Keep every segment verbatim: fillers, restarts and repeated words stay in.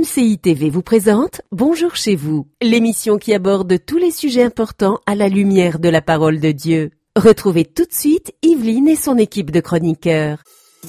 C I T V vous présente Bonjour chez vous, l'émission qui aborde tous les sujets importants à la lumière de la parole de Dieu. Retrouvez tout de suite Yveline et son équipe de chroniqueurs.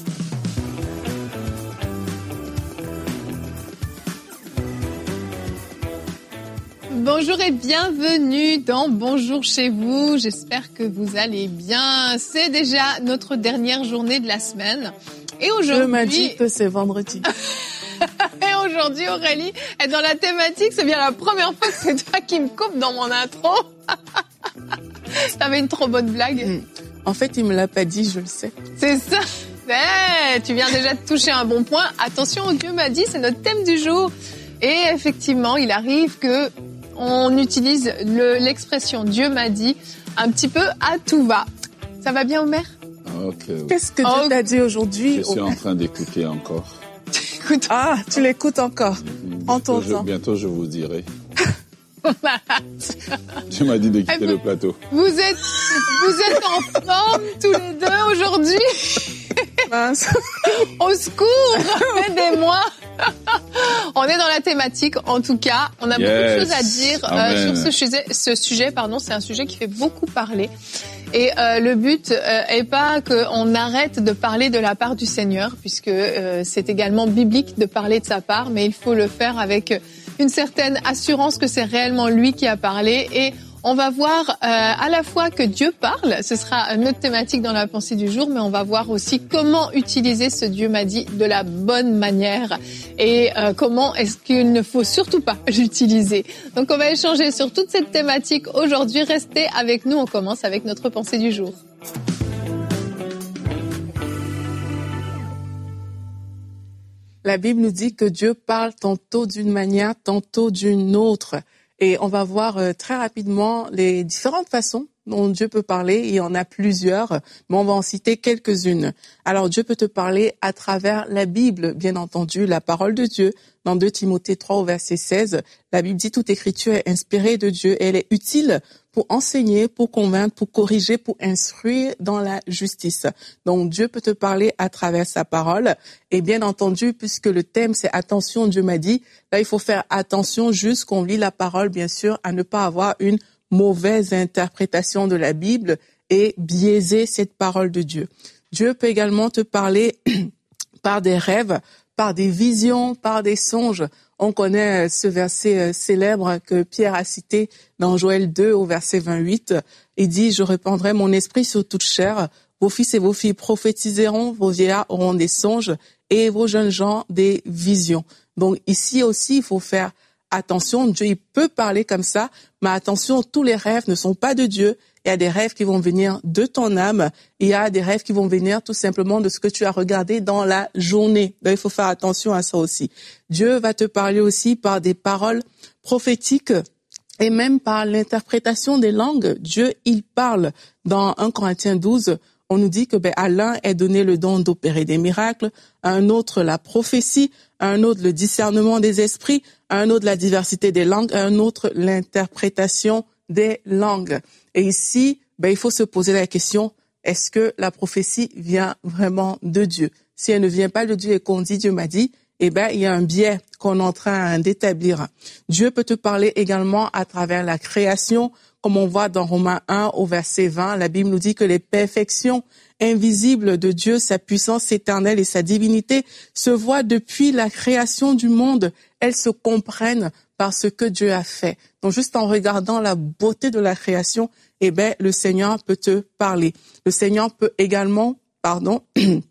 Bonjour et bienvenue dans Bonjour chez vous. J'espère que vous allez bien. C'est déjà notre dernière journée de la semaine. Et aujourd'hui... Je m'a dit que c'est vendredi. Et aujourd'hui, Aurélie est dans la thématique. C'est bien la première fois que c'est toi qui me coupe dans mon intro. T'avais une trop bonne blague. Mmh. En fait, il me l'a pas dit, je le sais. C'est ça. Hey, tu viens déjà de toucher un bon point. Attention, Dieu m'a dit, c'est notre thème du jour. Et effectivement, il arrive que on utilise le, l'expression Dieu m'a dit un petit peu à tout va. Ça va bien, Omer? Okay. Qu'est-ce que Dieu oh. t'a dit aujourd'hui? Je suis en train d'écouter encore. Ah, tu l'écoutes encore. En ton je, temps. Bientôt, je vous dirai. Dieu m'a dit de quitter le plateau. Vous êtes, vous êtes en forme tous les deux aujourd'hui? Mince. Au secours, aidez-moi. On est dans la thématique, en tout cas. On a yes. beaucoup de choses à dire euh, sur ce sujet. Ce sujet, pardon, c'est un sujet qui fait beaucoup parler. Et euh, le but euh, est pas qu'on arrête de parler de la part du Seigneur, puisque euh, c'est également biblique de parler de sa part, mais il faut le faire avec une certaine assurance que c'est réellement lui qui a parlé. Et on va voir euh, à la fois que Dieu parle, ce sera notre thématique dans la pensée du jour, mais on va voir aussi comment utiliser ce Dieu m'a dit de la bonne manière et euh, comment est-ce qu'il ne faut surtout pas l'utiliser. Donc on va échanger sur toute cette thématique aujourd'hui. Restez avec nous, on commence avec notre pensée du jour. La Bible nous dit que Dieu parle tantôt d'une manière, tantôt d'une autre. Et on va voir euh, très rapidement les différentes façons dont Dieu peut parler. Il y en a plusieurs, mais on va en citer quelques-unes. Alors Dieu peut te parler à travers la Bible, bien entendu, la parole de Dieu. Dans deux Timothée trois au verset seize, la Bible dit « Toute écriture est inspirée de Dieu et elle est utile pour enseigner, pour convaincre, pour corriger, pour instruire dans la justice. » Donc Dieu peut te parler à travers sa parole. Et bien entendu, puisque le thème c'est « Attention, Dieu m'a dit », là il faut faire attention juste qu'on lit la parole, bien sûr, à ne pas avoir une mauvaise interprétation de la Bible et biaiser cette parole de Dieu. Dieu peut également te parler par des rêves, par des visions, par des songes. On connaît ce verset célèbre que Pierre a cité dans Joël deux au verset vingt-huit. Il dit « Je répandrai mon esprit sur toute chair. Vos fils et vos filles prophétiseront, vos vieillards auront des songes et vos jeunes gens des visions. » Donc ici aussi, il faut faire attention. Dieu, il peut parler comme ça, mais attention, tous les rêves ne sont pas de Dieu. Il y a des rêves qui vont venir de ton âme. Il y a des rêves qui vont venir tout simplement de ce que tu as regardé dans la journée. Donc, il faut faire attention à ça aussi. Dieu va te parler aussi par des paroles prophétiques et même par l'interprétation des langues. Dieu, il parle. Dans un Corinthiens douze, on nous dit que ben, à l'un est donné le don d'opérer des miracles, à un autre la prophétie, à un autre le discernement des esprits, à un autre la diversité des langues, à un autre l'interprétation des langues. Et ici, ben, il faut se poser la question, est-ce que la prophétie vient vraiment de Dieu? Si elle ne vient pas de Dieu et qu'on dit Dieu m'a dit, eh ben, il y a un biais qu'on est en train d'établir. Dieu peut te parler également à travers la création, comme on voit dans Romains un au verset vingt. La Bible nous dit que les perfections invisibles de Dieu, sa puissance éternelle et sa divinité se voient depuis la création du monde. Elles se comprennent par ce que Dieu a fait. Donc, juste en regardant la beauté de la création, eh ben, le Seigneur peut te parler. Le Seigneur peut également, pardon,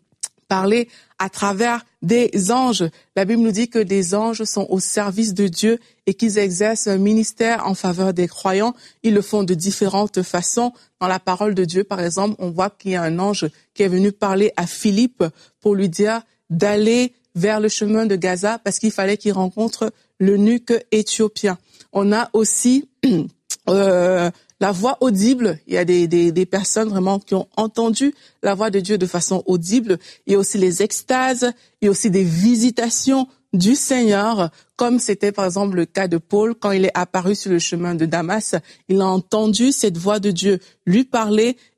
parler à travers des anges. La Bible nous dit que des anges sont au service de Dieu et qu'ils exercent un ministère en faveur des croyants. Ils le font de différentes façons. Dans la parole de Dieu, par exemple, on voit qu'il y a un ange qui est venu parler à Philippe pour lui dire d'aller vers le chemin de Gaza parce qu'il fallait qu'il rencontre l'eunuque éthiopien. On a aussi euh, la voix audible. Il y a des, des, des personnes vraiment qui ont entendu la voix de Dieu de façon audible. Il y a aussi les extases. Il y a aussi des visitations du Seigneur, comme c'était par exemple le cas de Paul quand il est apparu sur le chemin de Damas. Il a entendu cette voix de Dieu lui parler et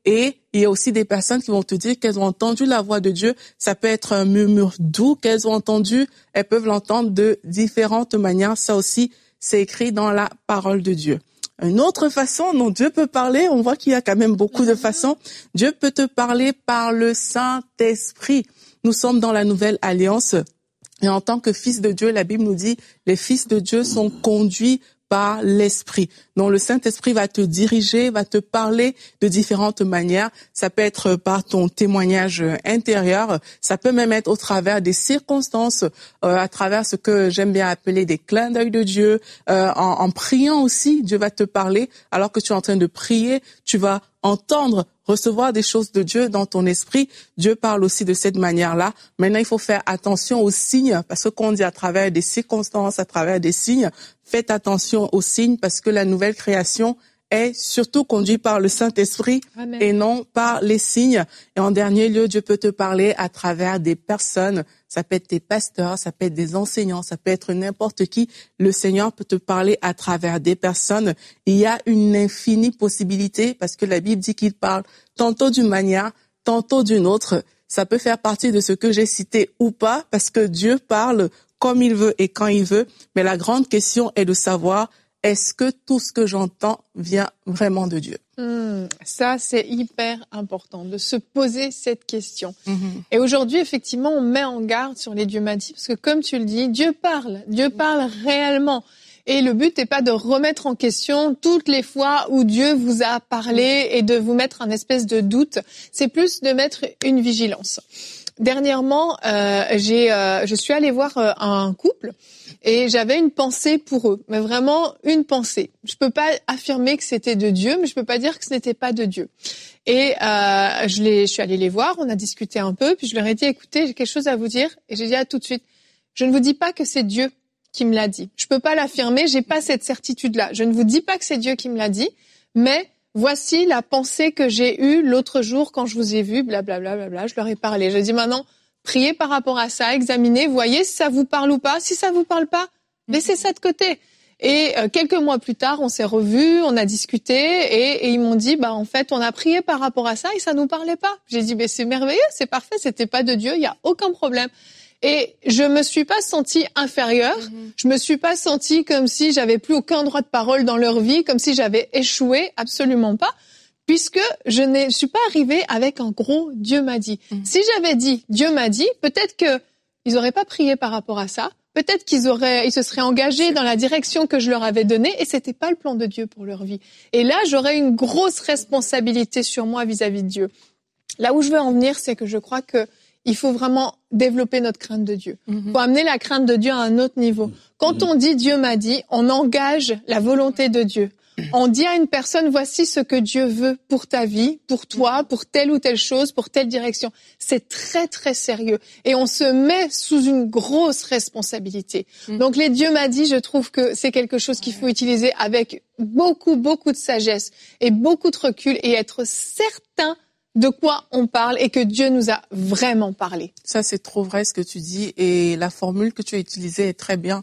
il y a aussi des personnes qui vont te dire qu'elles ont entendu la voix de Dieu. Ça peut être un murmure doux qu'elles ont entendu. Elles peuvent l'entendre de différentes manières. Ça aussi, c'est écrit dans la parole de Dieu. Une autre façon dont Dieu peut parler, on voit qu'il y a quand même beaucoup de façons. Dieu peut te parler par le Saint-Esprit. Nous sommes dans la nouvelle alliance. Et en tant que fils de Dieu, la Bible nous dit, les fils de Dieu sont conduits par l'Esprit. Donc le Saint-Esprit va te diriger, va te parler de différentes manières. Ça peut être par ton témoignage intérieur, ça peut même être au travers des circonstances, euh, à travers ce que j'aime bien appeler des clins d'œil de Dieu. Euh, en, en priant aussi, Dieu va te parler. Alors que tu es en train de prier, tu vas entendre, recevoir des choses de Dieu dans ton esprit. Dieu parle aussi de cette manière-là. Maintenant, il faut faire attention aux signes, parce que qu'on dit à travers des circonstances, à travers des signes, faites attention aux signes, parce que la nouvelle création est surtout conduite par le Saint-Esprit. Amen. Et non par les signes. Et en dernier lieu, Dieu peut te parler à travers des personnes. Ça peut être tes pasteurs, ça peut être des enseignants, ça peut être n'importe qui. Le Seigneur peut te parler à travers des personnes. Il y a une infinie possibilité, parce que la Bible dit qu'il parle tantôt d'une manière, tantôt d'une autre. Ça peut faire partie de ce que j'ai cité ou pas, parce que Dieu parle comme il veut et quand il veut. Mais la grande question est de savoir, est-ce que tout ce que j'entends vient vraiment de Dieu? Mmh, ça, c'est hyper important de se poser cette question. Mmh. Et aujourd'hui, effectivement, on met en garde sur les Dieu m'a dit, parce que comme tu le dis, Dieu parle, Dieu parle réellement. Et le but n'est pas de remettre en question toutes les fois où Dieu vous a parlé et de vous mettre un espèce de doute. C'est plus de mettre une vigilance. Dernièrement, euh, j'ai, euh, je suis allée voir euh, un couple et j'avais une pensée pour eux, mais vraiment une pensée. Je peux pas affirmer que c'était de Dieu, mais je peux pas dire que ce n'était pas de Dieu. Et euh, je, les, je suis allée les voir, on a discuté un peu, puis je leur ai dit, écoutez, j'ai quelque chose à vous dire, et j'ai dit à tout de suite, je ne vous dis pas que c'est Dieu qui me l'a dit. Je peux pas l'affirmer, j'ai pas cette certitude-là. Je ne vous dis pas que c'est Dieu qui me l'a dit, mais voici la pensée que j'ai eue l'autre jour quand je vous ai vu, blablabla, bla, bla, bla, je leur ai parlé. Je dis maintenant, priez par rapport à ça, examinez, voyez si ça vous parle ou pas. Si ça vous parle pas, laissez ça de côté. Et euh, quelques mois plus tard, on s'est revus, on a discuté et, et ils m'ont dit, bah en fait, on a prié par rapport à ça et ça nous parlait pas. J'ai dit, bah, c'est merveilleux, c'est parfait, c'était pas de Dieu, il y a aucun problème. Et je me suis pas sentie inférieure, mmh. je me suis pas sentie comme si j'avais plus aucun droit de parole dans leur vie, comme si j'avais échoué, absolument pas, puisque je ne suis pas arrivée avec un gros Dieu m'a dit. Mmh. Si j'avais dit Dieu m'a dit, peut-être que ils auraient pas prié par rapport à ça, peut-être qu'ils auraient, ils se seraient engagés dans la direction que je leur avais donnée et c'était pas le plan de Dieu pour leur vie. Et là, j'aurais une grosse responsabilité sur moi vis-à-vis de Dieu. Là où je veux en venir, c'est que je crois que il faut vraiment développer notre crainte de Dieu. Il mm-hmm. faut amener la crainte de Dieu à un autre niveau. Quand mm-hmm. on dit Dieu m'a dit, on engage la volonté de Dieu. On dit à une personne, voici ce que Dieu veut pour ta vie, pour toi, pour telle ou telle chose, pour telle direction. C'est très, très sérieux. Et on se met sous une grosse responsabilité. Mm-hmm. Donc les Dieu m'a dit, je trouve que c'est quelque chose qu'il faut utiliser avec beaucoup, beaucoup de sagesse et beaucoup de recul et être certain de quoi on parle et que Dieu nous a vraiment parlé. Ça, c'est trop vrai ce que tu dis et la formule que tu as utilisée est très bien.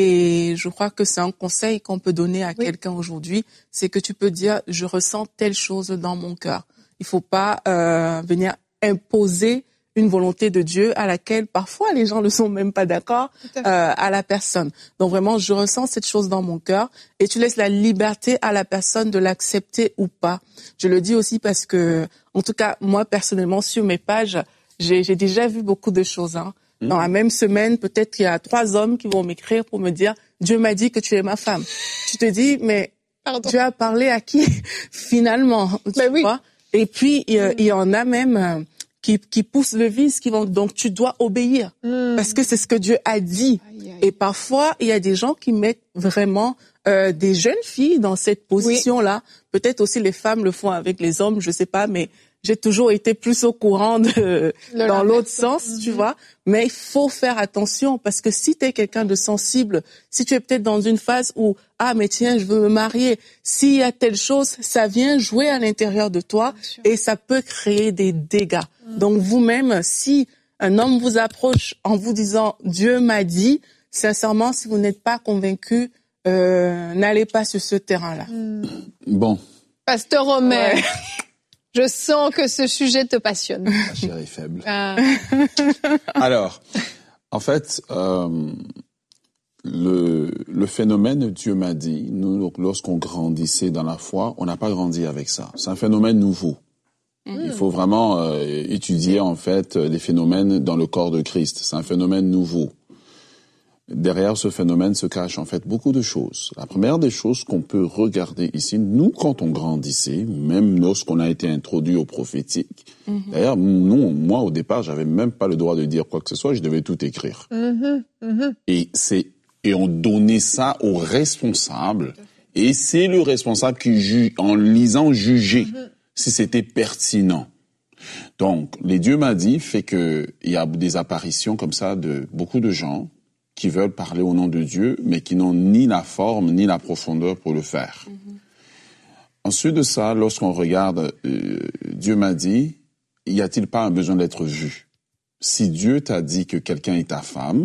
Et je crois que c'est un conseil qu'on peut donner à oui. quelqu'un aujourd'hui, c'est que tu peux dire « je ressens telle chose dans mon cœur ». Il faut pas euh, venir imposer une volonté de Dieu à laquelle parfois les gens ne sont même pas d'accord euh, à la personne. Donc vraiment, je ressens cette chose dans mon cœur et tu laisses la liberté à la personne de l'accepter ou pas. Je le dis aussi parce que, en tout cas, moi personnellement, sur mes pages, j'ai, j'ai déjà vu beaucoup de choses. Hein. Mmh. Dans la même semaine, peut-être qu'il y a trois hommes qui vont m'écrire pour me dire « Dieu m'a dit que tu es ma femme ». Tu te dis, mais Pardon. Dieu a parlé à qui finalement tu ben oui. vois. Et puis, il, mmh. il y en a même... Euh, qui qui poussent le vice, qui vont donc tu dois obéir mmh. parce que c'est ce que Dieu a dit. Aïe, aïe. Et parfois il y a des gens qui mettent vraiment euh, des jeunes filles dans cette position-là. Oui. Peut-être aussi les femmes le font avec les hommes, je sais pas, mais j'ai toujours été plus au courant de le dans l'autre sens, mmh. tu vois. Mais il faut faire attention parce que si tu es quelqu'un de sensible, si tu es peut-être dans une phase où ah mais tiens, je veux me marier, s'il y a telle chose, ça vient jouer à l'intérieur de toi et ça peut créer des dégâts. Mmh. Donc vous-même, si un homme vous approche en vous disant Dieu m'a dit, sincèrement, si vous n'êtes pas convaincu, euh, n'allez pas sur ce terrain-là. Mmh. Bon. Pasteur Omer. Ouais. Je sens que ce sujet te passionne. La chair est faible. Ah. Alors, en fait, euh, le, le phénomène Dieu m'a dit, nous, lorsqu'on grandissait dans la foi, on n'a pas grandi avec ça. C'est un phénomène nouveau. Mmh. Il faut vraiment euh, étudier, en fait, les phénomènes dans le corps de Christ. C'est un phénomène nouveau. Derrière ce phénomène se cachent en fait beaucoup de choses. La première des choses qu'on peut regarder ici, nous, quand on grandissait, même lorsqu'on a été introduit au prophétique, mm-hmm. d'ailleurs, nous, moi, au départ, j'avais même pas le droit de dire quoi que ce soit, je devais tout écrire. Mm-hmm. Mm-hmm. Et c'est, et on donnait ça au responsable, et c'est le responsable qui, ju- en lisant, jugeait mm-hmm. si c'était pertinent. Donc, les Dieu m'a dit fait que il y a des apparitions comme ça de beaucoup de gens qui veulent parler au nom de Dieu, mais qui n'ont ni la forme ni la profondeur pour le faire. Mm-hmm. Ensuite de ça, lorsqu'on regarde, euh, Dieu m'a dit, y a-t-il pas un besoin d'être vu? Si Dieu t'a dit que quelqu'un est ta femme,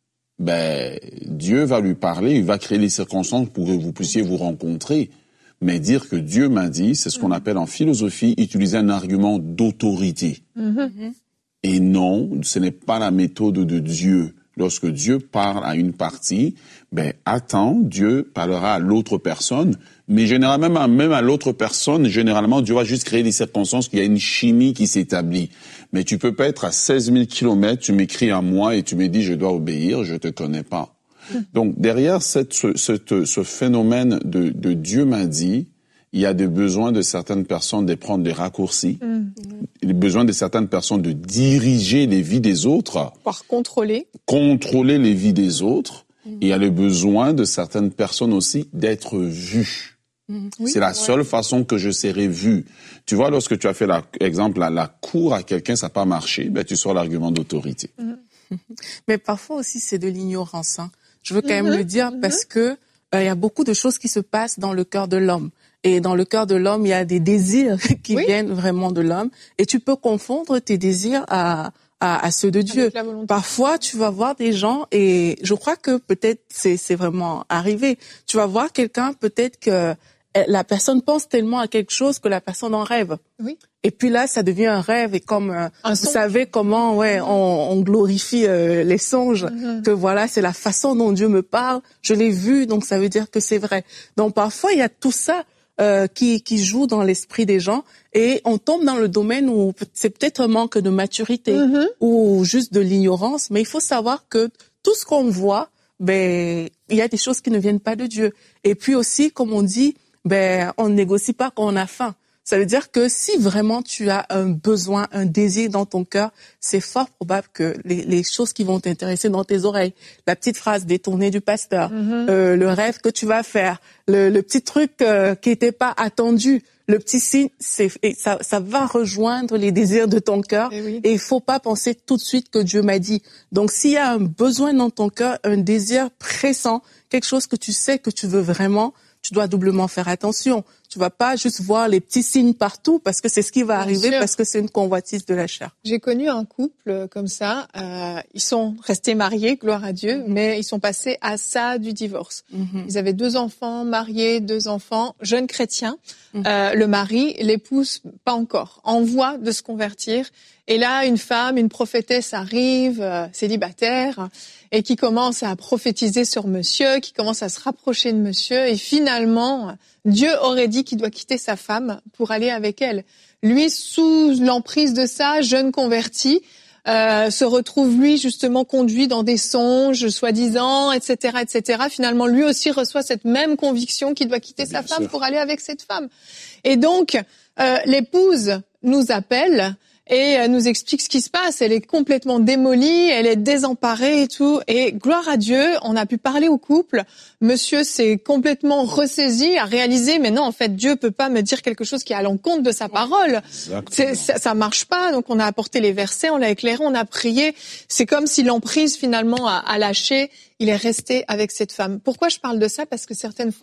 ben Dieu va lui parler, il va créer les circonstances pour que vous puissiez vous rencontrer. Mais dire que Dieu m'a dit, c'est ce qu'on appelle en philosophie utiliser un argument d'autorité. Mm-hmm. Et non, ce n'est pas la méthode de Dieu. Lorsque Dieu parle à une partie, ben attends, Dieu parlera à l'autre personne, mais généralement même à, même à l'autre personne, généralement Dieu va juste créer des circonstances qu'il y a une chimie qui s'établit. Mais tu peux pas être à seize mille kilomètres, tu m'écris à moi et tu me dis je dois obéir, je te connais pas. Donc derrière cette, ce, ce, ce phénomène de, de Dieu m'a dit, il y a des besoins de certaines personnes de prendre des raccourcis, mmh. le besoin de certaines personnes de diriger les vies des autres. Par contrôler. Contrôler les vies des autres. Mmh. Et il y a le besoin de certaines personnes aussi d'être vues. Mmh. Oui, c'est la ouais. seule façon que je serai vu. Tu vois, lorsque tu as fait l'exemple, la, la cour à quelqu'un, ça n'a pas marché, ben tu sors l'argument d'autorité. Mmh. Mais parfois aussi, c'est de l'ignorance. Hein. Je veux quand mmh. même le dire mmh. parce que il euh, y a beaucoup de choses qui se passent dans le cœur de l'homme. Et dans le cœur de l'homme, il y a des désirs qui oui. viennent vraiment de l'homme. Et tu peux confondre tes désirs à, à, à ceux de Dieu. Parfois, tu vas voir des gens, et je crois que peut-être c'est, c'est vraiment arrivé. Tu vas voir quelqu'un, peut-être que la personne pense tellement à quelque chose que la personne en rêve. Oui. Et puis là, ça devient un rêve. Et comme euh, vous songe. savez comment, ouais, on, on glorifie euh, les songes, mm-hmm. que voilà, c'est la façon dont Dieu me parle. Je l'ai vu, donc ça veut dire que c'est vrai. Donc parfois, il y a tout ça. Euh, qui, qui joue dans l'esprit des gens, et on tombe dans le domaine où c'est peut-être un manque de maturité mm-hmm. ou juste de l'ignorance, mais il faut savoir que tout ce qu'on voit, ben il y a des choses qui ne viennent pas de Dieu. Et puis aussi, comme on dit, ben on ne négocie pas quand on a faim. Ça veut dire que si vraiment tu as un besoin, un désir dans ton cœur, c'est fort probable que les, les choses qui vont t'intéresser dans tes oreilles, la petite phrase détournée du pasteur, mm-hmm. euh, le rêve que tu vas faire, le, le petit truc euh, qui n'était pas attendu, le petit signe, c'est, et ça, ça va rejoindre les désirs de ton cœur. Et, oui. et il faut pas penser tout de suite que Dieu m'a dit. Donc s'il y a un besoin dans ton cœur, un désir pressant, quelque chose que tu sais que tu veux vraiment, tu dois doublement faire attention. Tu vas pas juste voir les petits signes partout parce que c'est ce qui va Bien arriver sûr. Parce que c'est une convoitise de la chair. J'ai connu un couple comme ça. Euh, ils sont restés mariés, gloire à Dieu, mm-hmm. mais ils sont passés à ça du divorce. Mm-hmm. Ils avaient deux enfants, mariés, deux enfants, jeunes chrétiens. Mm-hmm. Euh, le mari, l'épouse, pas encore, en voie de se convertir. Et là, une femme, une prophétesse arrive, euh, célibataire, et qui commence à prophétiser sur monsieur, qui commence à se rapprocher de monsieur, et finalement, Dieu aurait dit qu'il doit quitter sa femme pour aller avec elle. Lui, sous l'emprise de ça, jeune converti, euh, se retrouve lui justement conduit dans des songes, soi-disant, et cetera, et cetera. Finalement, lui aussi reçoit cette même conviction qu'il doit quitter Bien sa sûr. Femme pour aller avec cette femme. Et donc, euh, l'épouse nous appelle et nous explique ce qui se passe. Elle est complètement démolie, elle est désemparée et tout. Et gloire à Dieu, on a pu parler au couple. Monsieur s'est complètement ressaisi, a réalisé, mais non, en fait, Dieu peut pas me dire quelque chose qui est à l'encontre de sa parole. C'est, ça, ça marche pas. Donc, on a apporté les versets, on l'a éclairé, on a prié. C'est comme si l'emprise, finalement, a, a lâché. Il est resté avec cette femme. Pourquoi je parle de ça? Parce que certaines fois,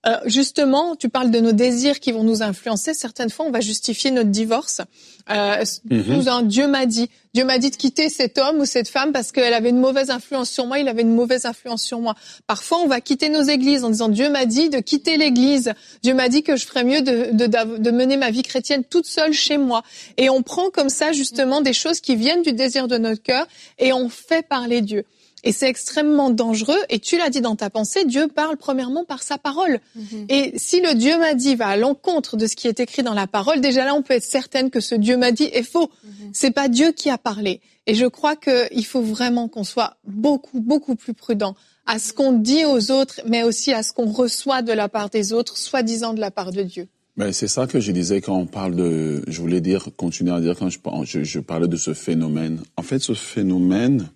Euh, justement, tu parles de nos désirs qui vont nous influencer. Certaines fois, on va justifier notre divorce. Euh, mm-hmm. un Dieu m'a dit, Dieu m'a dit de quitter cet homme ou cette femme parce qu'elle avait une mauvaise influence sur moi, il avait une mauvaise influence sur moi. Parfois, on va quitter nos églises en disant Dieu m'a dit de quitter l'église. Dieu m'a dit que je ferais mieux de, de, de mener ma vie chrétienne toute seule chez moi. Et on prend comme ça justement des choses qui viennent du désir de notre cœur et on fait parler Dieu. Et c'est extrêmement dangereux. Et tu l'as dit dans ta pensée, Dieu parle premièrement par sa parole. Mm-hmm. Et si le Dieu m'a dit va à l'encontre de ce qui est écrit dans la parole, déjà là, on peut être certaine que ce Dieu m'a dit est faux. Mm-hmm. C'est pas Dieu qui a parlé. Et je crois qu'il faut vraiment qu'on soit beaucoup, beaucoup plus prudent à ce qu'on dit aux autres, mais aussi à ce qu'on reçoit de la part des autres, soi-disant de la part de Dieu. Ben, c'est ça que je disais quand on parle de, je voulais dire, continuer à dire quand je, je, je parlais de ce phénomène. En fait, ce phénomène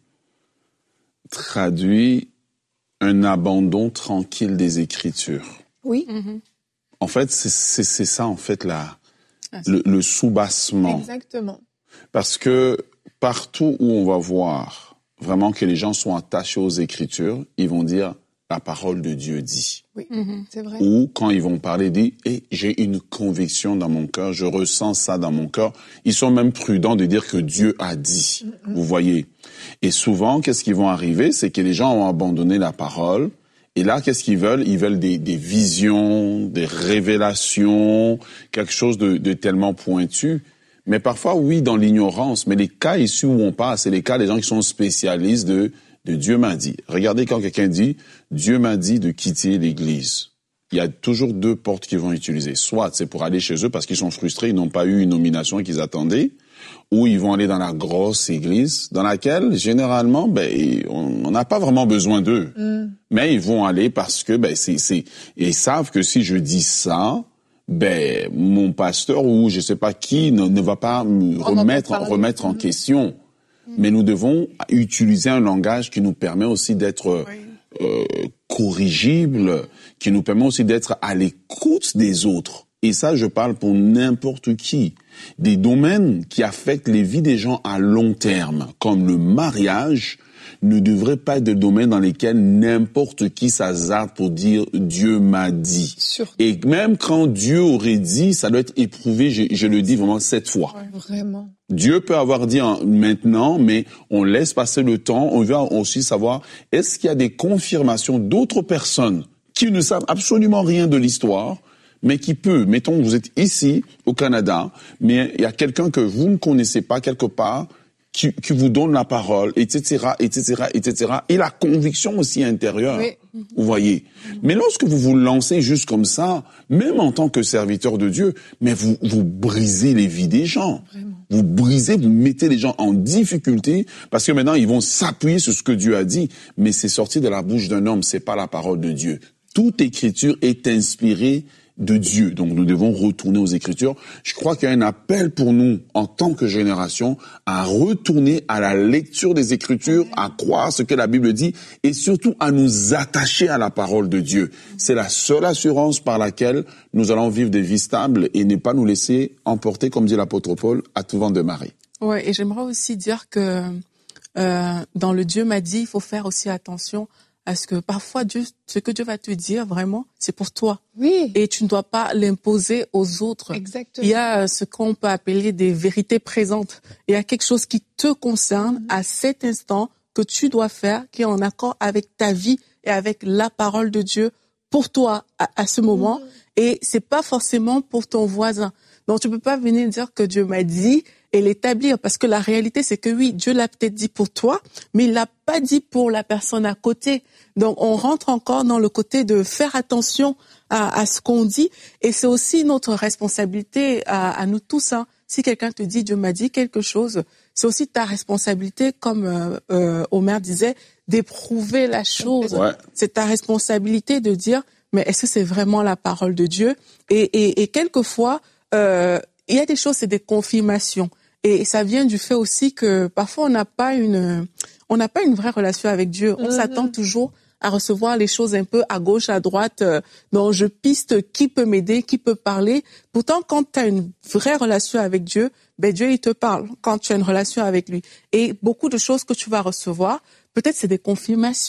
traduit un abandon tranquille des Écritures. Oui. Mm-hmm. En fait, c'est, c'est, c'est ça, en fait, la, ah, le, le soubassement. Exactement. Parce que partout où on va voir vraiment que les gens sont attachés aux Écritures, ils vont dire la parole de Dieu dit. Oui, mm-hmm. C'est vrai. Ou quand ils vont parler, dire hey, j'ai une conviction dans mon cœur, je ressens ça dans mon cœur. Ils sont même prudents de dire que Dieu a dit. Mm-hmm. Vous voyez. Et souvent, qu'est-ce qui va arriver, c'est que les gens ont abandonné la parole. Et là, qu'est-ce qu'ils veulent? Ils veulent des, des visions, des révélations, quelque chose de, de tellement pointu. Mais parfois, oui, dans l'ignorance. Mais les cas ici où on parle, c'est les cas des gens qui sont spécialistes de de Dieu m'a dit. Regardez quand quelqu'un dit « Dieu m'a dit de quitter l'église ». Il y a toujours deux portes qu'ils vont utiliser. Soit c'est pour aller chez eux parce qu'ils sont frustrés, ils n'ont pas eu une nomination qu'ils attendaient, ou ils vont aller dans la grosse église dans laquelle, généralement, ben, on n'a pas vraiment besoin d'eux. Mm. Mais ils vont aller parce que, ben, c'est, c'est, ils savent que si je dis ça, ben, mon pasteur ou je sais pas qui ne, ne va pas me remettre, remettre en question. Mais nous devons utiliser un langage qui nous permet aussi d'être oui. euh, corrigible, qui nous permet aussi d'être à l'écoute des autres. Et ça, je parle pour n'importe qui. Des domaines qui affectent les vies des gens à long terme, comme le mariage, ne devraient pas être des domaines dans lesquels n'importe qui s'hasarde pour dire « Dieu m'a dit ». Et même quand Dieu aurait dit, ça doit être éprouvé, je, je le dis vraiment sept fois. Ouais, vraiment. Dieu peut avoir dit en, maintenant, mais on laisse passer le temps. On veut aussi savoir, est-ce qu'il y a des confirmations d'autres personnes qui ne savent absolument rien de l'histoire, mais qui peut, mettons, vous êtes ici, au Canada, mais il y a quelqu'un que vous ne connaissez pas quelque part, qui, qui vous donne la parole, et cetera, et cetera, et cetera. Et la conviction aussi intérieure, oui. Vous voyez. Mais lorsque vous vous lancez juste comme ça, même en tant que serviteur de Dieu, mais vous, vous brisez les vies des gens. Vraiment. Vous brisez, vous mettez les gens en difficulté, parce que maintenant, ils vont s'appuyer sur ce que Dieu a dit, mais c'est sorti de la bouche d'un homme, c'est pas la parole de Dieu. Toute écriture est inspirée de Dieu. Donc nous devons retourner aux Écritures. Je crois qu'il y a un appel pour nous, en tant que génération, à retourner à la lecture des Écritures, à croire ce que la Bible dit, et surtout à nous attacher à la parole de Dieu. C'est la seule assurance par laquelle nous allons vivre des vies stables et ne pas nous laisser emporter, comme dit l'apôtre Paul, à tout vent de marée. Ouais, et j'aimerais aussi dire que euh, dans le Dieu m'a dit, il faut faire aussi attention parce que parfois, Dieu, ce que Dieu va te dire, vraiment, c'est pour toi. Oui. Et tu ne dois pas l'imposer aux autres. Exactement. Il y a ce qu'on peut appeler des vérités présentes. Il y a quelque chose qui te concerne mm-hmm. à cet instant que tu dois faire, qui est en accord avec ta vie et avec la parole de Dieu pour toi à, à ce moment. Mm-hmm. Et c'est pas forcément pour ton voisin. Donc, tu peux pas venir dire que Dieu m'a dit et l'établir, parce que la réalité, c'est que oui, Dieu l'a peut-être dit pour toi, mais il l'a pas dit pour la personne à côté. Donc, on rentre encore dans le côté de faire attention à, à ce qu'on dit, et c'est aussi notre responsabilité à, à nous tous. Hein. Si quelqu'un te dit, Dieu m'a dit quelque chose, c'est aussi ta responsabilité, comme euh, euh, Omer disait, d'éprouver la chose. Ouais. C'est ta responsabilité de dire, mais est-ce que c'est vraiment la parole de Dieu? Et, et, et quelquefois, euh, il y a des choses, c'est des confirmations. Et ça vient du fait aussi que parfois on n'a pas une, on n'a pas une vraie relation avec Dieu. On mm-hmm. s'attend toujours à recevoir les choses un peu à gauche, à droite. Euh, donc je piste qui peut m'aider, qui peut parler. Pourtant, quand tu as une vraie relation avec Dieu, ben Dieu il te parle. Quand tu as une relation avec lui, et beaucoup de choses que tu vas recevoir, peut-être c'est des confirmations.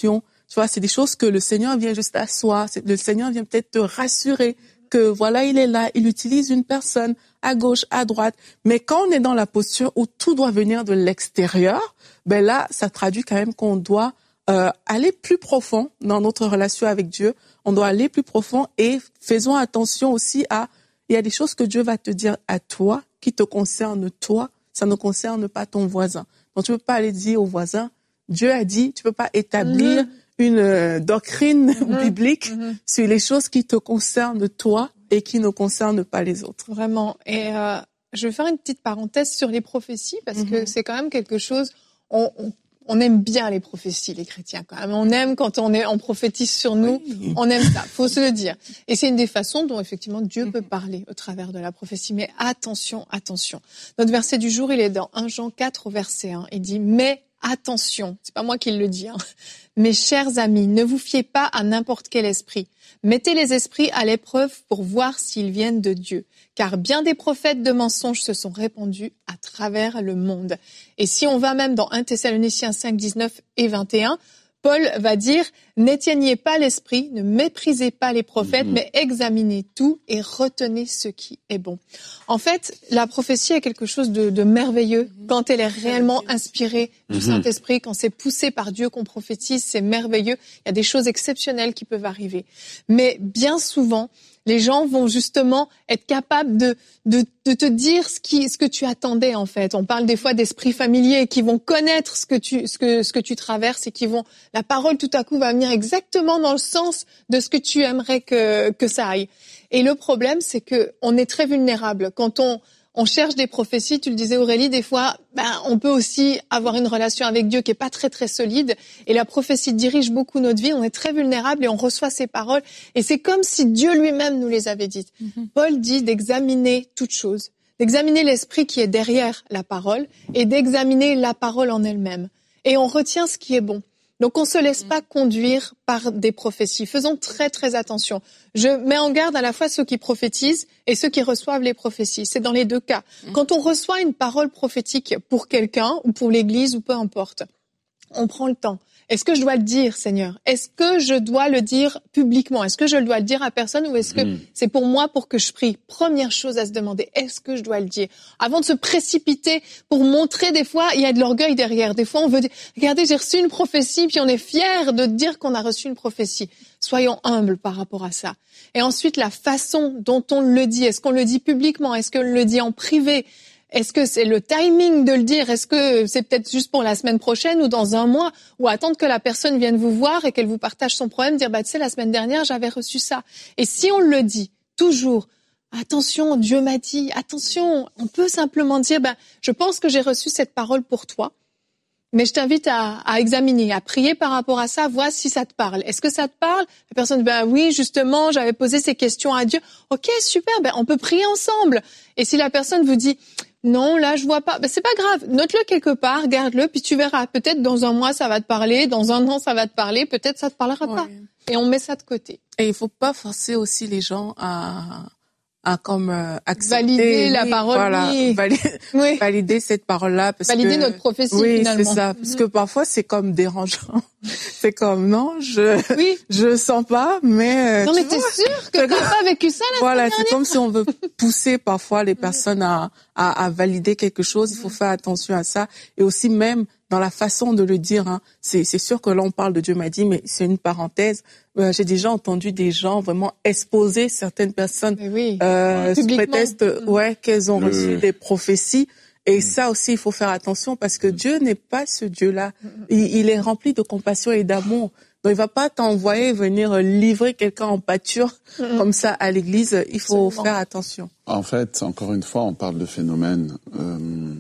Tu vois, c'est des choses que le Seigneur vient juste asseoir. Le Seigneur vient peut-être te rassurer que voilà, il est là, il utilise une personne à gauche, à droite. Mais quand on est dans la posture où tout doit venir de l'extérieur, ben là, ça traduit quand même qu'on doit euh, aller plus profond dans notre relation avec Dieu. On doit aller plus profond et faisons attention aussi à, il y a des choses que Dieu va te dire à toi, qui te concernent toi, ça ne concerne pas ton voisin. Donc tu peux pas aller dire au voisin, Dieu a dit, tu peux pas établir mmh. une euh, doctrine mmh. biblique mmh. sur les choses qui te concernent toi et qui ne concernent pas les autres. Vraiment. Et euh, je vais faire une petite parenthèse sur les prophéties parce mmh. que c'est quand même quelque chose. On, on, on aime bien les prophéties, les chrétiens quand même. On aime quand on est, on prophétise sur nous. Oui. On aime ça. Faut se le dire. Et c'est une des façons dont effectivement Dieu mmh. peut parler au travers de la prophétie. Mais attention, attention. Notre verset du jour, il est dans premier Jean quatre au verset un. Il dit mais attention, c'est pas moi qui le dis, hein. Mes chers amis, ne vous fiez pas à n'importe quel esprit. Mettez les esprits à l'épreuve pour voir s'ils viennent de Dieu. Car bien des prophètes de mensonges se sont répandus à travers le monde. Et si on va même dans premier Thessaloniciens cinq, dix-neuf et vingt et un, Paul va dire « N'éteignez pas l'esprit, ne méprisez pas les prophètes, mmh. mais examinez tout et retenez ce qui est bon. » En fait, la prophétie est quelque chose de, de merveilleux mmh. quand elle est réellement inspirée du mmh. Saint-Esprit, quand c'est poussé par Dieu qu'on prophétise, c'est merveilleux. Il y a des choses exceptionnelles qui peuvent arriver. Mais bien souvent, les gens vont justement être capables de, de, de te dire ce qui, ce que tu attendais, en fait. On parle des fois d'esprits familiers qui vont connaître ce que tu, ce que, ce que tu traverses et qui vont, la parole tout à coup va venir exactement dans le sens de ce que tu aimerais que, que ça aille. Et le problème, c'est que on est très vulnérable. Quand on, on cherche des prophéties, tu le disais Aurélie, des fois, ben, on peut aussi avoir une relation avec Dieu qui est pas très très solide. Et la prophétie dirige beaucoup notre vie. On est très vulnérable et on reçoit ces paroles. Et c'est comme si Dieu lui-même nous les avait dites. Mm-hmm. Paul dit d'examiner toute chose, d'examiner l'esprit qui est derrière la parole et d'examiner la parole en elle-même. Et on retient ce qui est bon. Donc, on se laisse pas conduire par des prophéties. Faisons très, très attention. Je mets en garde à la fois ceux qui prophétisent et ceux qui reçoivent les prophéties. C'est dans les deux cas. Quand on reçoit une parole prophétique pour quelqu'un ou pour l'Église ou peu importe, on prend le temps. Est-ce que je dois le dire, Seigneur? Est-ce que je dois le dire publiquement? Est-ce que je dois le dire à personne ou est-ce que mmh. c'est pour moi pour que je prie? Première chose à se demander, est-ce que je dois le dire? Avant de se précipiter pour montrer, des fois, il y a de l'orgueil derrière. Des fois, on veut dire, regardez, j'ai reçu une prophétie, puis on est fier de dire qu'on a reçu une prophétie. Soyons humbles par rapport à ça. Et ensuite, la façon dont on le dit. Est-ce qu'on le dit publiquement? Est-ce qu'on le dit en privé? Est-ce que c'est le timing de le dire? Est-ce que c'est peut-être juste pour la semaine prochaine ou dans un mois? Ou attendre que la personne vienne vous voir et qu'elle vous partage son problème, dire, bah, tu sais, la semaine dernière, j'avais reçu ça. Et si on le dit, toujours, attention, Dieu m'a dit, attention, on peut simplement dire, bah, je pense que j'ai reçu cette parole pour toi. Mais je t'invite à, à examiner, à prier par rapport à ça, voir si ça te parle. Est-ce que ça te parle? La personne dit, ben oui, justement, j'avais posé ces questions à Dieu. Ok, super, ben on peut prier ensemble. Et si la personne vous dit, non, là, je vois pas, ben c'est pas grave, note-le quelque part, garde-le, puis tu verras. Peut-être dans un mois, ça va te parler, dans un an, ça va te parler, peut-être ça te parlera ouais. pas. Et on met ça de côté. Et il faut pas forcer aussi les gens à... à comme euh, accepter valider oui, la parole voilà, oui. valider, oui. valider cette parole-là parce valider que notre prophétie oui, finalement. Oui, c'est ça parce mm-hmm. que parfois c'est comme dérangeant. C'est comme non, je oui. je sens pas mais Non tu mais t'es sûr que t'as pas vécu ça la Voilà, semaine c'est comme si on veut pousser parfois les personnes à à, à valider quelque chose, il faut faire attention à ça et aussi même dans la façon de le dire, hein. C'est, c'est sûr que là, on parle de Dieu m'a dit, mais c'est une parenthèse. Euh, j'ai déjà entendu des gens vraiment exposer certaines personnes oui, euh, sous prétexte mmh. ouais, qu'elles ont Le... reçu des prophéties. Et mmh. ça aussi, il faut faire attention parce que Dieu n'est pas ce Dieu-là. Mmh. Il, il est rempli de compassion et d'amour. Donc, il va pas t'envoyer venir livrer quelqu'un en pâture mmh. comme ça à l'église. Il faut Absolument. faire attention. En fait, encore une fois, on parle de phénomène. Euh...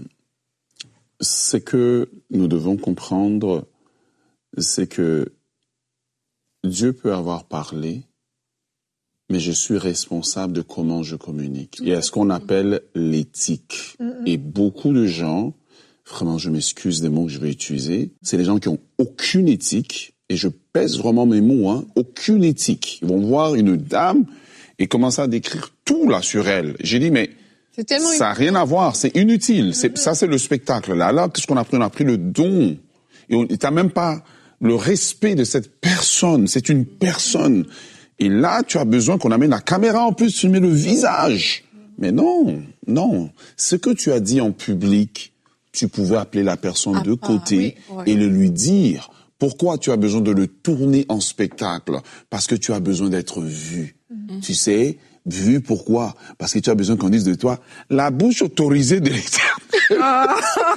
C'est que nous devons comprendre, c'est que Dieu peut avoir parlé, mais je suis responsable de comment je communique. Il y a ce qu'on appelle l'éthique. Mm-hmm. Et beaucoup de gens, vraiment je m'excuse des mots que je vais utiliser, c'est les gens qui ont aucune éthique, et je pèse vraiment mes mots, hein, aucune éthique. Ils vont voir une dame et commencer à décrire tout là sur elle. J'ai dit, mais ça n'a rien à voir, c'est inutile. C'est, ça, c'est le spectacle. Là, là, qu'est-ce qu'on a pris? On a pris le don. Et on, t'as même pas le respect de cette personne. C'est une personne. Et là, tu as besoin qu'on amène la caméra en plus, filmer le visage. Mais non, non. Ce que tu as dit en public, tu pouvais appeler la personne ah, de côté ah, oui, ouais. et le lui dire. Pourquoi tu as besoin de le tourner en spectacle? Parce que tu as besoin d'être vu. Mm-hmm. Tu sais, vu pourquoi? Parce que tu as besoin qu'on dise de toi, la bouche autorisée de l'Éternel.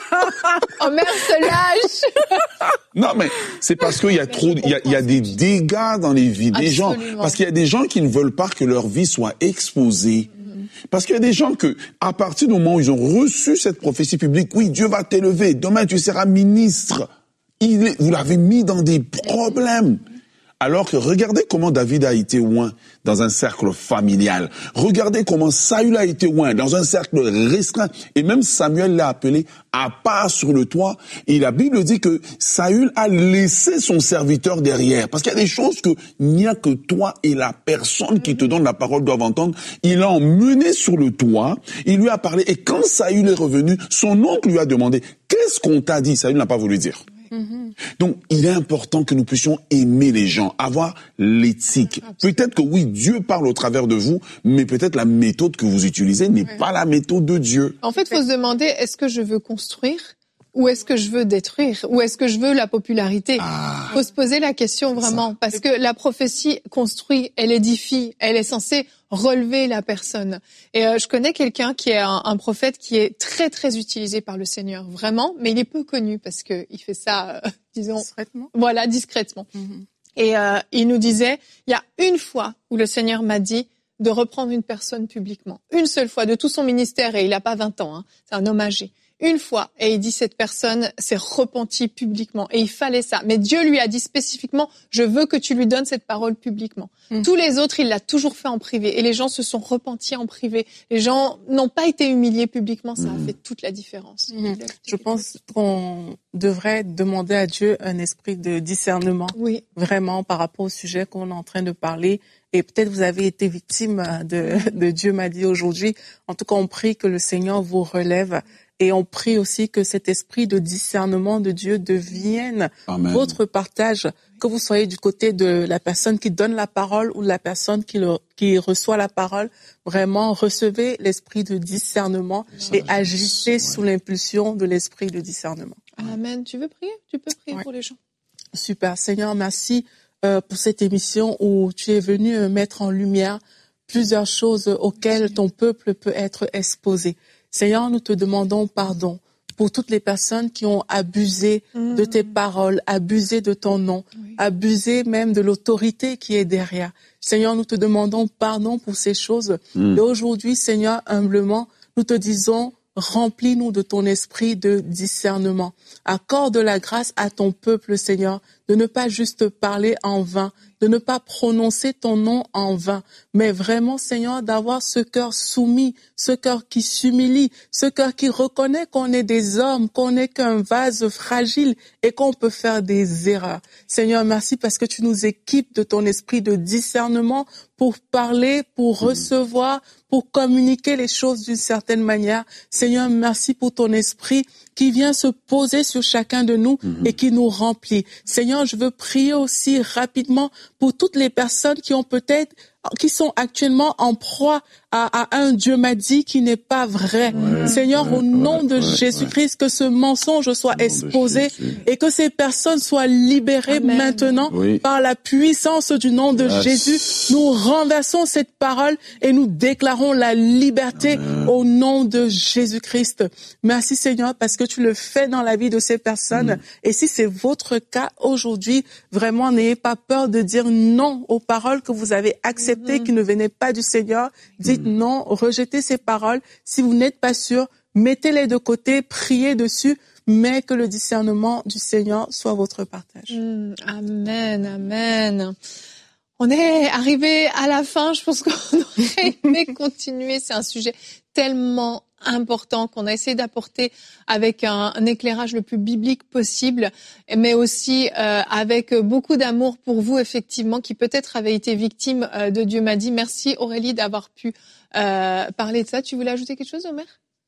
Oh merde, se lâche. Non, mais c'est parce qu'il y a trop, il y a, il y a des dégâts dans les vies des gens. Parce qu'il y a des gens qui ne veulent pas que leur vie soit exposée. Mm-hmm. Parce qu'il y a des gens que, à partir du moment où ils ont reçu cette prophétie publique, oui, Dieu va t'élever, demain tu seras ministre. Il est, vous l'avez mis dans des problèmes. Alors que regardez comment David a été oint dans un cercle familial. Regardez comment Saül a été oint dans un cercle restreint. Et même Samuel l'a appelé à part sur le toit. Et la Bible dit que Saül a laissé son serviteur derrière. Parce qu'il y a des choses que il n'y a que toi et la personne qui te donne la parole doivent entendre. Il l'a emmené sur le toit. Il lui a parlé. Et quand Saül est revenu, son oncle lui a demandé, qu'est-ce qu'on t'a dit? Saül n'a pas voulu dire. Donc, il est important que nous puissions aimer les gens, avoir l'éthique. Peut-être que oui, Dieu parle au travers de vous, mais peut-être la méthode que vous utilisez n'est ouais. pas la méthode de Dieu. En fait, il faut se demander, est-ce que je veux construire ou est-ce que je veux détruire? Ou est-ce que je veux la popularité? Ah. Faut se poser la question vraiment. Ça. Parce que la prophétie construit, elle édifie, elle est censée relever la personne. Et euh, je connais quelqu'un qui est un, un prophète qui est très, très utilisé par le Seigneur, vraiment, mais il est peu connu parce que il fait ça, euh, disons... Discrètement. Voilà, discrètement. Mm-hmm. Et euh, il nous disait, il y a une fois où le Seigneur m'a dit de reprendre une personne publiquement. Une seule fois, de tout son ministère, et il n'a pas vingt ans, hein, c'est un homme âgé. Une fois, et il dit cette personne s'est repentie publiquement, et il fallait ça. Mais Dieu lui a dit spécifiquement, je veux que tu lui donnes cette parole publiquement. Mmh. Tous les autres, il l'a toujours fait en privé, et les gens se sont repentis en privé. Les gens n'ont pas été humiliés publiquement, ça mmh. a fait toute la différence. Mmh. Je pense qu'on devrait demander à Dieu un esprit de discernement, oui. vraiment par rapport au sujet qu'on est en train de parler. Et peut-être vous avez été victime de, de Dieu m'a dit aujourd'hui. En tout cas, on prie que le Seigneur vous relève. Et on prie aussi que cet esprit de discernement de Dieu devienne Amen. Votre partage, que vous soyez du côté de la personne qui donne la parole ou de la personne qui, le, qui reçoit la parole. Vraiment, recevez l'esprit de discernement Ça, et agissez ouais. sous l'impulsion de l'esprit de discernement. Amen. Tu veux prier? Tu peux prier ouais. pour les gens. Super. Seigneur, merci euh, pour cette émission où tu es venu euh, mettre en lumière plusieurs choses auxquelles ton peuple peut être exposé. Seigneur, nous te demandons pardon pour toutes les personnes qui ont abusé mmh. de tes paroles, abusé de ton nom, oui. abusé même de l'autorité qui est derrière. Seigneur, nous te demandons pardon pour ces choses. Mmh. Et aujourd'hui, Seigneur, humblement, nous te disons, remplis-nous de ton esprit de discernement. Accorde la grâce à ton peuple, Seigneur, de ne pas juste parler en vain, de ne pas prononcer ton nom en vain, mais vraiment, Seigneur, d'avoir ce cœur soumis, ce cœur qui s'humilie, ce cœur qui reconnaît qu'on est des hommes, qu'on n'est qu'un vase fragile et qu'on peut faire des erreurs. Seigneur, merci parce que tu nous équipes de ton esprit de discernement pour parler, pour recevoir, pour communiquer les choses d'une certaine manière. Seigneur, merci pour ton esprit qui vient se poser sur chacun de nous mm-hmm. et qui nous remplit. Seigneur, je veux prier aussi rapidement pour toutes les personnes qui ont peut-être, qui sont actuellement en proie à, à un Dieu m'a dit qui n'est pas vrai. Ouais, Seigneur, ouais, au nom ouais, de ouais, Jésus-Christ, ouais. que ce mensonge soit exposé et que ces personnes soient libérées Amen. Maintenant oui. par la puissance du nom de yes. Jésus. Nous renversons cette parole et nous déclarons la liberté Amen. Au nom de Jésus-Christ. Merci Seigneur parce que tu le fais dans la vie de ces personnes. Mm. Et si c'est votre cas aujourd'hui, vraiment n'ayez pas peur de dire non aux paroles que vous avez acceptées qui ne venaient pas du Seigneur. Dites mmh. non, rejetez ces paroles. Si vous n'êtes pas sûr, mettez-les de côté, priez dessus, mais que le discernement du Seigneur soit votre partage. Mmh. Amen, amen. On est arrivé à la fin. Je pense qu'on aurait aimé continuer. C'est un sujet tellement important qu'on a essayé d'apporter avec un, un éclairage le plus biblique possible, mais aussi euh, avec beaucoup d'amour pour vous, effectivement, qui peut-être avez été victime euh, de Dieu m'a dit. Merci Aurélie d'avoir pu euh, parler de ça. Tu voulais ajouter quelque chose, Omer ?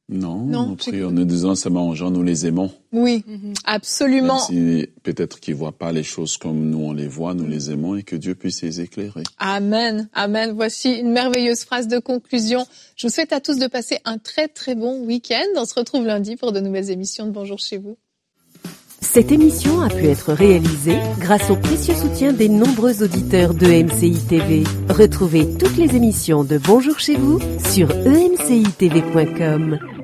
Non, non, nous prions, nous disons seulement aux gens, nous les aimons. Oui, mm-hmm. absolument. Même si peut-être qu'ils voient pas les choses comme nous on les voit, nous les aimons et que Dieu puisse les éclairer. Amen, amen. Voici une merveilleuse phrase de conclusion. Je vous souhaite à tous de passer un très très bon week-end. On se retrouve lundi pour de nouvelles émissions de Bonjour chez vous. Cette émission a pu être réalisée grâce au précieux soutien des nombreux auditeurs de M C I T V. Retrouvez toutes les émissions de Bonjour chez vous sur e m c i t v point com.